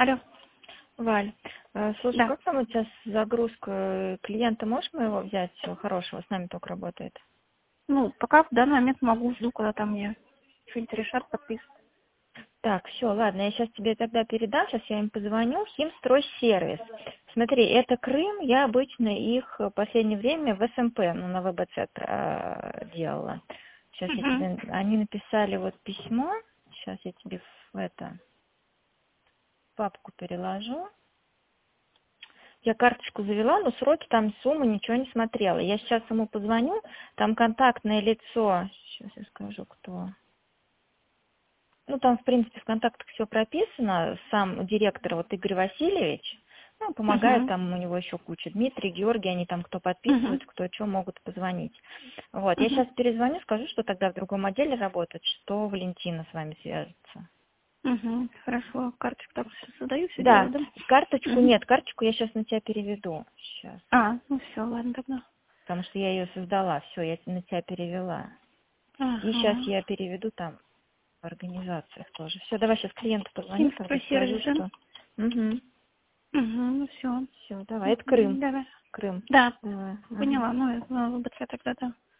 Алло. Валь, слушай, Да. как там у тебя с загрузкой клиента? Можешь моего взять хорошего? С нами только работает. Ну, пока в данный момент могу, жду, когда там мне что-нибудь решат, подпишут. Так, все, ладно, я сейчас тебе тогда передам, сейчас я им позвоню. Химстройсервис. Смотри, это Крым, я обычно их в последнее время в СМП, ну, на ВБЦ делала. Сейчас я Угу. тебе, они написали вот письмо, сейчас я тебе в папку переложу. Я карточку завела, но сроки там, суммы, ничего не смотрела. Я сейчас ему позвоню, там контактное лицо, сейчас я скажу, кто. Ну, там, в принципе, в контактах все прописано. Сам директор, вот Игорь Васильевич, ну, помогает, Угу. там у него еще куча. Дмитрий, Георгий, они там кто Угу. подписывают, кто что могут позвонить. Вот, я Угу. сейчас перезвоню, скажу, что тогда в другом отделе работает, что Валентина с вами свяжется. Угу. Хорошо. Карточку так все создаю, все делаю, Да, да? карточку Угу. нет, карточку я сейчас на тебя переведу. Сейчас. Ну все, ладно тогда. Потому что я ее создала, все, я на тебя перевела. И сейчас Ага. я переведу там в организациях тоже. Все, давай сейчас клиенту позвоню, тогда скажу, Химстройсервис, да? что... Угу. Угу, ну все. Все, давай, это Крым. Давай. Крым. Да, Давай. Ага. поняла. Ну, ВБЦ тогда, да.